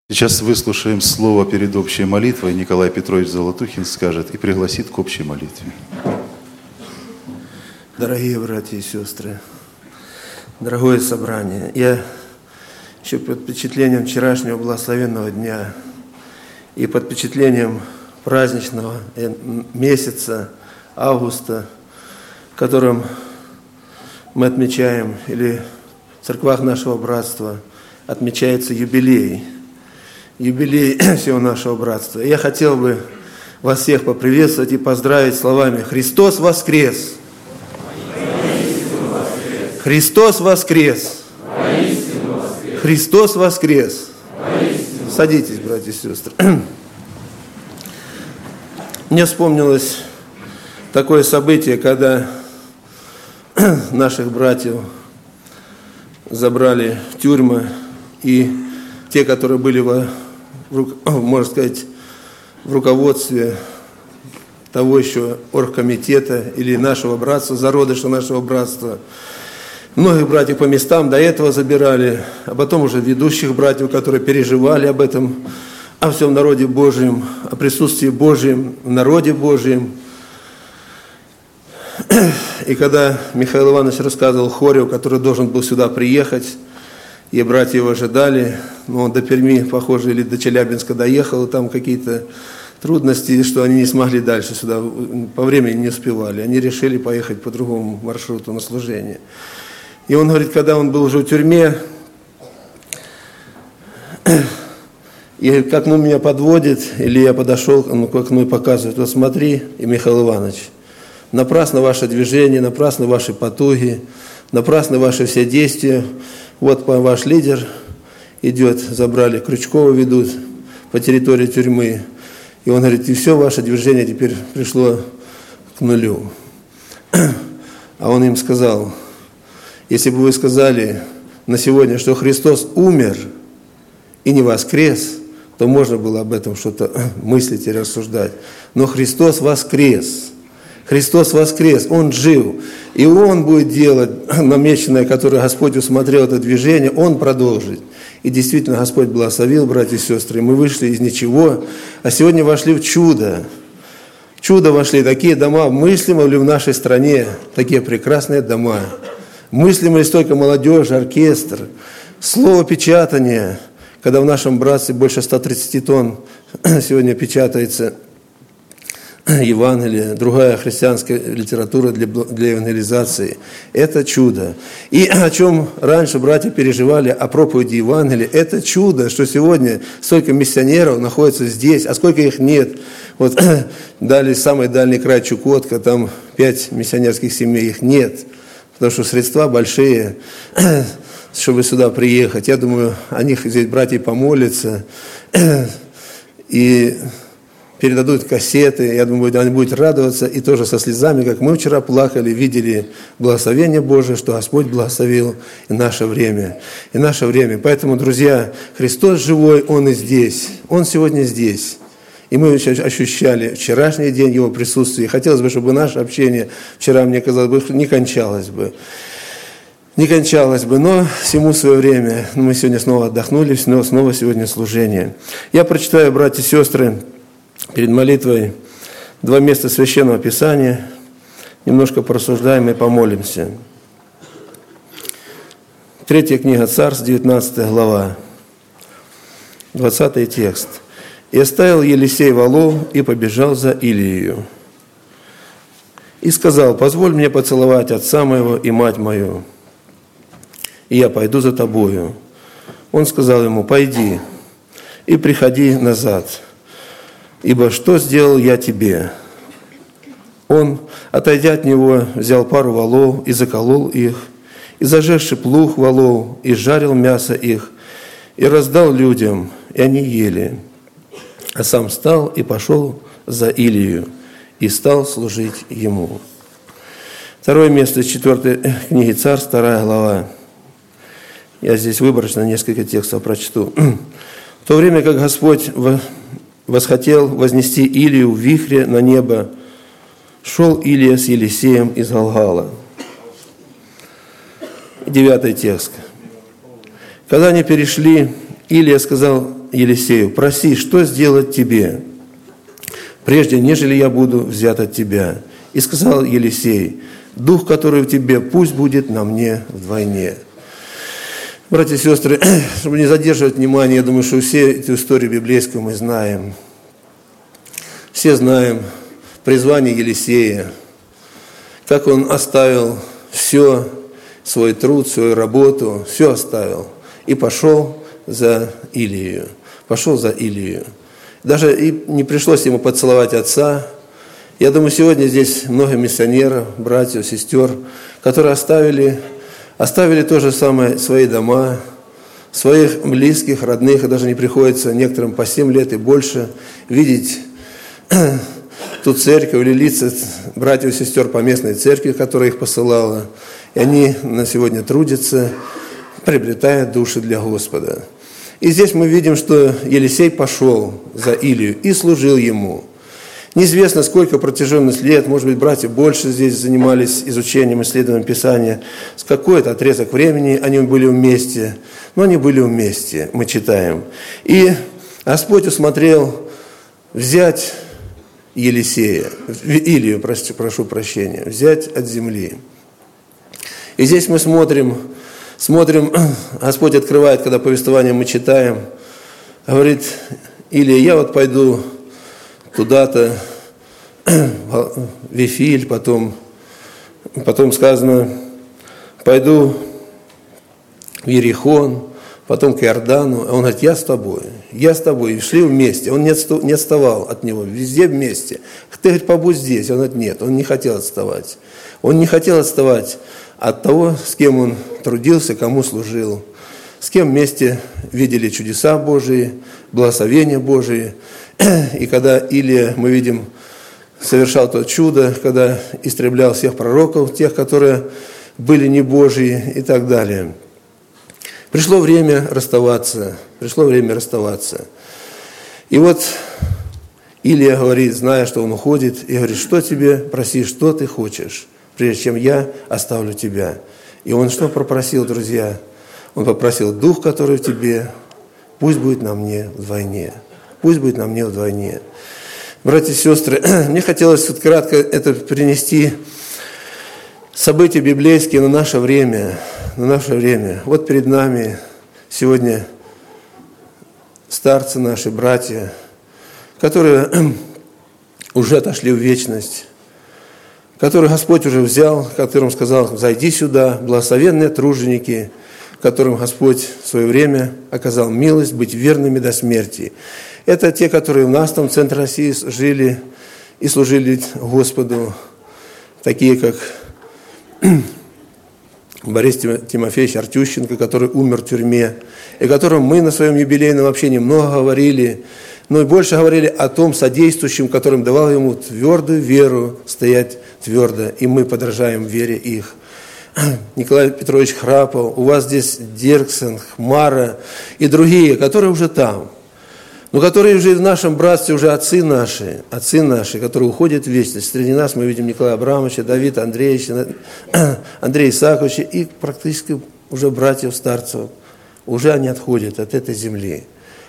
Сейчас выслушаем слово перед общей молитвой. Николай Петрович Золотухин скажет и пригласит к общей молитве. Дорогие братья и сестры, дорогое собрание, я еще под впечатлением вчерашнего благословенного дня и под впечатлением праздничного месяца августа, в котором мы отмечаем, или в церквах нашего братства отмечается юбилей всего нашего братства. И я хотел бы вас всех поприветствовать и поздравить словами «Христос воскрес! Христос воскрес! Христос воскрес!» Садитесь, братья и сестры. Мне вспомнилось такое событие, когда наших братьев забрали в тюрьмы, и те, которые были, можно сказать, в руководстве того еще оргкомитета или нашего братства, зародыша нашего братства, многих братьев по местам до этого забирали, а потом уже ведущих братьев, которые переживали об этом, о всем народе Божьем, о присутствии Божьем в народе Божьем. И когда Михаил Иванович рассказывал Хорев, который должен был сюда приехать, и братья его ожидали, но он до Перми, похоже, или до Челябинска доехал, и там какие-то трудности, что они не смогли дальше сюда, по времени не успевали. Они решили поехать по другому маршруту на служение. И он говорит, когда он был уже в тюрьме, и к окну меня подводит, или я подошел, он к окну и показывает, вот смотри, и Михаил Иванович, напрасно ваше движение, напрасно ваши потуги, напрасно ваши все действия. Вот ваш лидер идет, забрали, Крючкова ведут по территории тюрьмы. И он говорит, и все ваше движение теперь пришло к нулю. А он им сказал, если бы вы сказали на сегодня, что Христос умер и не воскрес, то можно было об этом что-то мыслить и рассуждать. Но Христос воскрес. Христос воскрес, Он жив, и Он будет делать намеченное, которое Господь усмотрел это движение, Он продолжит. И действительно Господь благословил, братья и сестры, мы вышли из ничего, а сегодня вошли в чудо. В чудо вошли такие дома, мыслимо ли в нашей стране, такие прекрасные дома. Мыслимо ли столько молодежи, оркестр, слово печатания, когда в нашем братстве больше 130 тонн сегодня печатается Евангелие, другая христианская литература для евангелизации. Это чудо. И о чем раньше братья переживали, о проповеди Евангелия, это чудо, что сегодня столько миссионеров находится здесь, а сколько их нет. Вот дали самый дальний край Чукотка, там 5 миссионерских семей, их нет, потому что средства большие, чтобы сюда приехать. Я думаю, о них здесь братья помолятся, и передадут кассеты, я думаю, они будут радоваться, и тоже со слезами, как мы вчера плакали, видели благословение Божие, что Господь благословил и наше время. И наше время. Поэтому, друзья, Христос живой, Он и здесь. Он сегодня здесь. И мы ощущали вчерашний день Его присутствия. Хотелось бы, чтобы наше общение вчера, мне казалось, не кончалось бы. Не кончалось бы, но всему свое время. Мы сегодня снова отдохнули, снова сегодня служение. Я прочитаю, братья и сестры, перед молитвой 2 места Священного Писания, немножко порассуждаем и помолимся. 3 книга Царств, 19 глава, 20 текст. «И оставил Елисей волов и побежал за Илию. И сказал, позволь мне поцеловать отца моего и мать мою, и я пойду за тобою. Он сказал ему, пойди и приходи назад. Ибо что сделал я тебе?» Он, отойдя от него, взял пару волов и заколол их, и зажегши плуг волов, и жарил мясо их, и раздал людям, и они ели. А сам встал и пошел за Илию, и стал служить ему. Второе место 4 книги Царств, 2 глава. Я здесь выборочно несколько текстов прочту. «В то время, как Господь восхотел вознести Илию в вихре на небо, шел Илия с Елисеем из Галгала». 9 текст. «Когда они перешли, Илия сказал Елисею: проси, что сделать тебе, прежде нежели я буду взят от тебя. И сказал Елисей: дух, который в тебе, пусть будет на мне вдвойне. Братья и сестры, чтобы не задерживать внимание, я думаю, что все эту историю библейскую мы знаем. Все знаем призвание Елисея, как он оставил все, свой труд, свою работу, все оставил и пошел за Илию. Пошел за Илию. Даже и не пришлось ему поцеловать отца. Я думаю, сегодня здесь много миссионеров, братьев, сестер, которые оставили то же самое, свои дома, своих близких, родных, и даже не приходится некоторым по 7 лет и больше видеть ту церковь или лица братьев и сестер по местной церкви, которая их посылала. И они на сегодня трудятся, приобретая души для Господа. И здесь мы видим, что Елисей пошел за Илию и служил ему. Неизвестно, сколько протяженность лет, может быть, братья больше здесь занимались изучением, исследованием Писания. С какой-то отрезок времени они были вместе, но они были вместе, мы читаем. И Господь усмотрел взять Елисея, Илию, прошу прощения, взять от земли. И здесь мы смотрим, Господь открывает, когда повествование мы читаем, говорит: Илия, я вот пойду туда-то, в Вифиль, потом сказано, пойду в Иерихон, потом к Иордану. А он говорит: я с тобой. И шли вместе. Он не отставал от него, везде вместе. Ты, говорит, побудь здесь. Он говорит: нет, он не хотел отставать. Он не хотел отставать от того, с кем он трудился, кому служил, с кем вместе видели чудеса Божии, благословения Божии. И когда Илия, мы видим, совершал то чудо, когда истреблял всех пророков, тех, которые были не Божьи и так далее. Пришло время расставаться. И вот Илия говорит, зная, что он уходит, и говорит: что тебе, проси, что ты хочешь, прежде чем я оставлю тебя. И он что попросил, друзья? Он попросил: дух, который в тебе, пусть будет на мне вдвойне. Пусть будет на мне вдвойне. Братья и сестры, мне хотелось вот кратко это принести события библейские на наше время. Вот перед нами сегодня старцы наши, братья, которые уже отошли в вечность, которых Господь уже взял, которым сказал: зайди сюда, благословенные труженики, которым Господь в свое время оказал милость быть верными до смерти. Это те, которые у нас там в центре России жили и служили Господу, такие как Борис Тимофеевич Артющенко, который умер в тюрьме, и о котором мы на своем юбилейном общении много говорили, но и больше говорили о том содействующем, которым давал ему твердую веру стоять твердо, и мы подражаем вере их. Николай Петрович Храпов, у вас здесь Дирксон, Хмара и другие, которые уже там, но которые уже в нашем братстве, уже отцы наши, которые уходят в вечность. Среди нас мы видим Николая Абрамовича, Давида Андреевича, Андрея Исааковича и практически уже братьев, старцев. Уже они отходят от этой земли.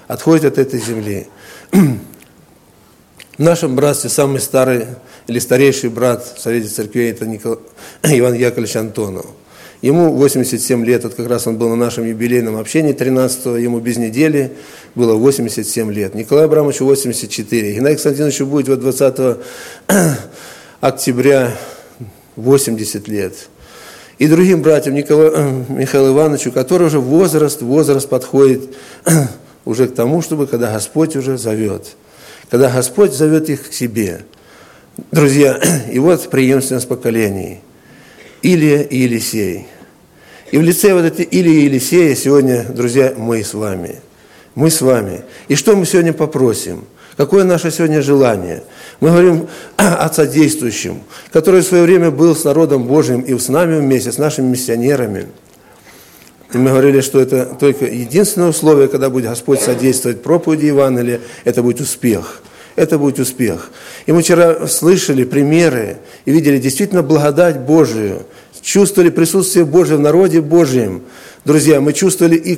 В нашем братстве самый старый или старейший брат в Совете Церквей — это Иван Яковлевич Антонов. Ему 87 лет, вот как раз он был на нашем юбилейном общении 13-го, ему без недели было 87 лет. Николаю Абрамовичу 84, Геннадию Константиновичу будет вот 20 октября 80 лет. И другим братьям, Михаилу Ивановичу, который уже возраст подходит уже к тому, чтобы когда Господь уже зовет. Когда Господь зовет их к себе. Друзья, и вот преемственность поколений. Илия и Елисей. И в лице вот этой Илии и Елисея сегодня, друзья, мы с вами. И что мы сегодня попросим? Какое наше сегодня желание? Мы говорим о содействующем, который в свое время был с народом Божьим и с нами вместе, с нашими миссионерами. И мы говорили, что это только единственное условие, когда будет Господь содействовать проповеди Евангелия, это будет успех. И мы вчера слышали примеры и видели действительно благодать Божию, чувствовали присутствие Божие в народе Божьем. Друзья, мы чувствовали и как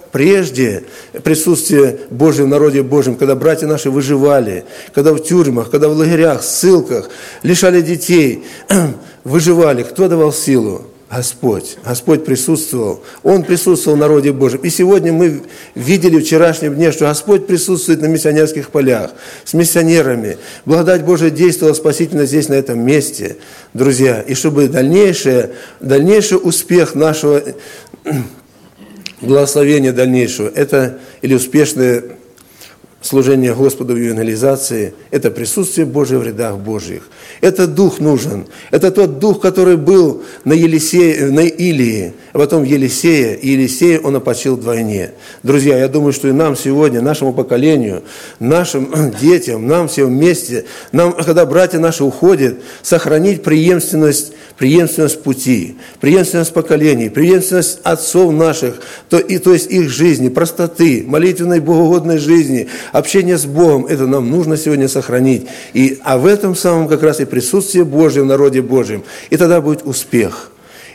прежде присутствие Божие в народе Божьем, когда братья наши выживали, когда в тюрьмах, когда в лагерях, ссылках, лишали детей, выживали, кто давал силу? Господь. Господь присутствовал. Он присутствовал в народе Божьем. И сегодня мы видели в вчерашнем дне, что Господь присутствует на миссионерских полях, с миссионерами. Благодать Божия действовала спасительно здесь, на этом месте, друзья. И чтобы дальнейший успех нашего благословения дальнейшего, это или успешное служение Господу в евангелизации, это присутствие Божие в рядах Божьих. Это дух нужен. Это тот дух, который был на Илии, а потом в Елисее, и Елисея он опочил вдвойне. Друзья, я думаю, что и нам сегодня, нашему поколению, нашим детям, нам всем вместе, нам, когда братья наши уходят, сохранить преемственность пути, преемственность поколений, преемственность отцов наших, то есть их жизни, простоты, молитвенной, богоугодной жизни, общение с Богом, это нам нужно сегодня сохранить. А в этом самом как раз и присутствие Божье в народе Божьем. И тогда будет успех.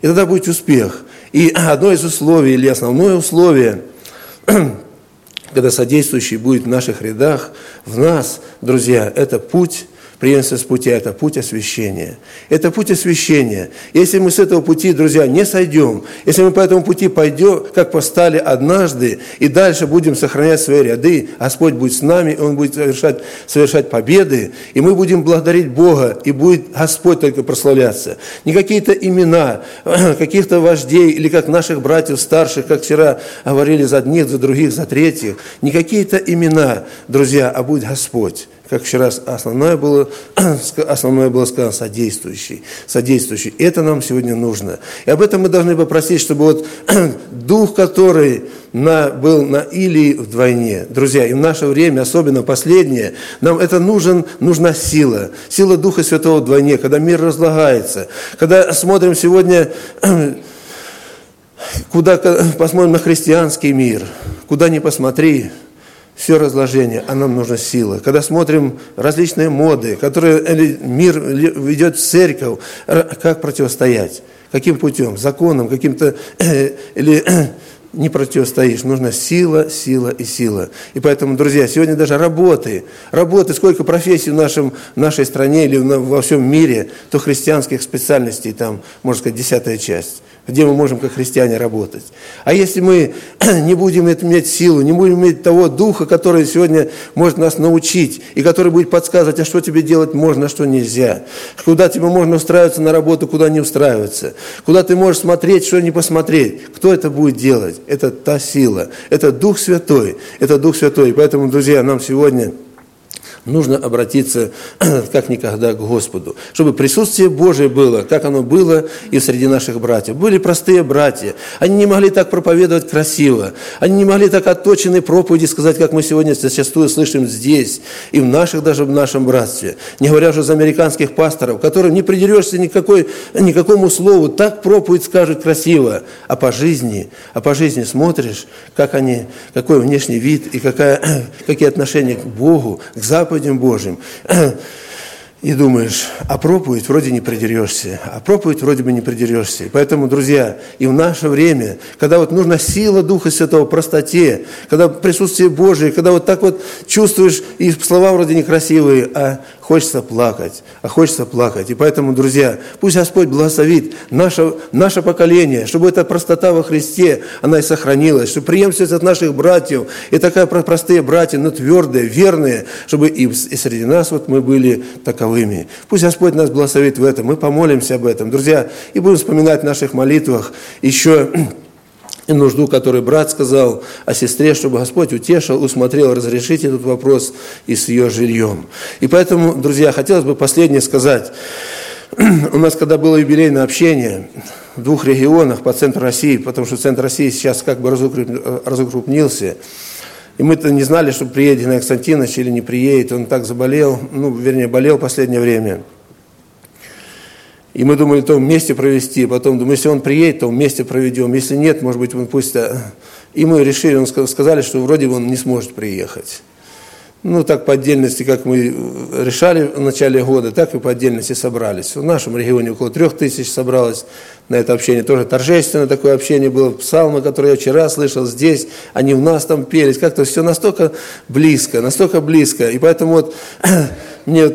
И одно из условий, или основное условие, когда содействующий будет в наших рядах, в нас, друзья, это путь, преемственность пути, это путь освящения. Это путь освящения. Если мы с этого пути, друзья, не сойдем, если мы по этому пути пойдем, как постали однажды, и дальше будем сохранять свои ряды, Господь будет с нами, Он будет совершать победы, и мы будем благодарить Бога, и будет Господь только прославляться. Не какие-то имена, каких-то вождей, или как наших братьев старших, как вчера говорили, за одних, за других, за третьих. Не какие-то имена, друзья, а будет Господь. Как вчера основное было сказано, содействующий. Это нам сегодня нужно. И об этом мы должны попросить, чтобы вот дух, который был на Илии вдвойне. Друзья, и в наше время, особенно последнее, нам это нужна сила. Сила Духа Святого вдвойне, когда мир разлагается. Когда смотрим сегодня, куда посмотрим на христианский мир, куда ни посмотри, все разложение, а нам нужна сила. Когда смотрим различные моды, которые мир ведет в церковь, как противостоять? Каким путем? Законом, каким-то или не противостоишь. Нужна сила. И поэтому, друзья, сегодня даже работы, сколько профессий в нашей стране или во всем мире, то христианских специальностей, там, можно сказать, 10-я часть, где мы можем как христиане работать. А если мы не будем иметь силу, не будем иметь того духа, который сегодня может нас научить, и который будет подсказывать, а что тебе делать можно, а что нельзя, куда тебе можно устраиваться на работу, куда не устраиваться, куда ты можешь смотреть, что не посмотреть, кто это будет делать? Это та сила, это Дух Святой, И поэтому, друзья, нам сегодня нужно обратиться как никогда к Господу, чтобы присутствие Божие было, как оно было и среди наших братьев. Были простые братья, они не могли так проповедовать красиво, они не могли так отточенные проповеди сказать, как мы сегодня зачастую слышим здесь, и даже в нашем братстве. Не говоря уже за американских пасторов, которым не придерешься никакому слову, так проповедь скажут красиво, а по жизни смотришь, какой внешний вид и какие отношения к Богу, к заповедям Божьим. И думаешь, а проповедь вроде не придерешься, И поэтому, друзья, и в наше время, когда вот нужна сила Духа Святого, простоте, когда присутствие Божие, когда вот так вот чувствуешь, и слова вроде некрасивые, а хочется плакать. И поэтому, друзья, пусть Господь благословит наше поколение, чтобы эта простота во Христе, она и сохранилась, чтобы преемственность от наших братьев, и такая простые братья, но твердые, верные, чтобы и среди нас вот мы были таковыми. Пусть Господь нас благословит в этом. Мы помолимся об этом, друзья, и будем вспоминать в наших молитвах еще и нужду, которую брат сказал о сестре, чтобы Господь утешил, усмотрел разрешить этот вопрос и с ее жильем. И поэтому, друзья, хотелось бы последнее сказать. У нас, когда было юбилейное общение в 2 регионах по центру России, потому что центр России сейчас как бы разукрупнился, и мы-то не знали, что приедет Геннадий Константинович или не приедет, он так заболел, болел в последнее время. И мы думали, то вместе провести, потом думали, если он приедет, то вместе проведем, если нет, может быть, он пусть... И мы решили, сказали, что вроде бы он не сможет приехать. Ну, так по отдельности, как мы решали в начале года, так и по отдельности собрались. В нашем регионе около 3000 собралось на это общение. Тоже торжественное такое общение было. Псалмы, которые я вчера слышал здесь, они у нас там пелись. Как-то все настолько близко, настолько близко. И поэтому вот мне...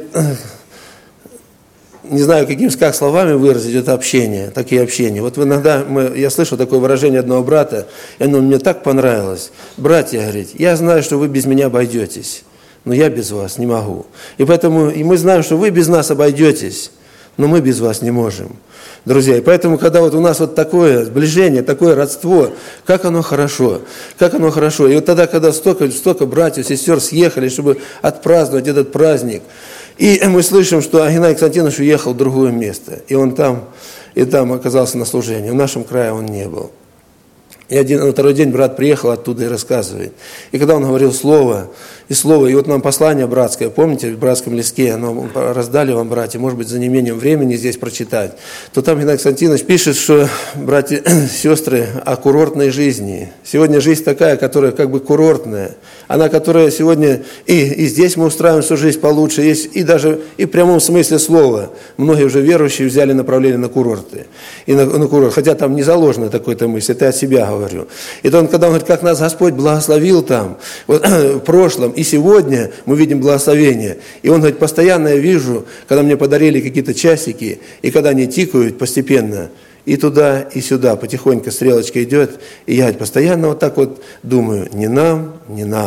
Не знаю, как словами выразить это общение, такие общения. Вот иногда я слышал такое выражение одного брата, и оно мне так понравилось. Братья, говорит, я знаю, что вы без меня обойдетесь, но я без вас не могу. И поэтому и мы знаем, что вы без нас обойдетесь, но мы без вас не можем. Друзья, и поэтому, когда вот у нас вот такое сближение, такое родство, как оно хорошо. И вот тогда, когда столько братьев, сестер съехали, чтобы отпраздновать этот праздник, и мы слышим, что Геннадий Константинович уехал в другое место, и он там оказался на служении. В нашем крае он не был. И на второй день брат приехал оттуда и рассказывает. И когда он говорил слово, и вот нам послание братское, помните, в братском листке, оно раздали вам, братья, может быть, за неимением времени здесь прочитать, то там Геннадий Константинович пишет, что, братья, сестры, о курортной жизни. Сегодня жизнь такая, которая как бы курортная, она, которая сегодня, и здесь мы устраиваем свою жизнь получше, есть и даже и в прямом смысле слова. Многие уже верующие взяли направление на курорты. На курорт, хотя там не заложена такой-то мысль, это я от себя говорю. И то он, когда он говорит, как нас Господь благословил там, вот, в прошлом, и сегодня мы видим благословение. И он говорит, постоянно я вижу, когда мне подарили какие-то часики, и когда они тикают постепенно, и туда, и сюда, потихоньку стрелочка идет, и я постоянно вот так вот думаю, не нам,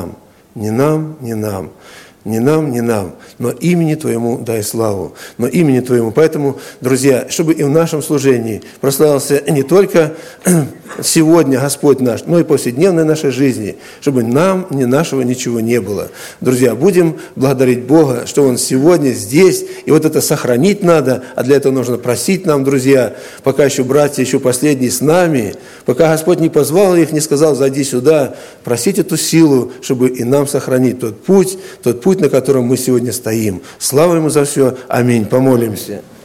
но имени Твоему дай славу, но имени Твоему. Поэтому, друзья, чтобы и в нашем служении прославился не только сегодня Господь наш, но и повседневной нашей жизни, чтобы нам ни нашего ничего не было. Друзья, будем благодарить Бога, что Он сегодня здесь, и вот это сохранить надо, а для этого нужно просить нам, друзья, пока еще братья, еще последние с нами, пока Господь не позвал их, не сказал, зайди сюда, просить эту силу, чтобы и нам сохранить тот путь, на котором мы сегодня стоим. Слава Ему за все. Аминь. Помолимся.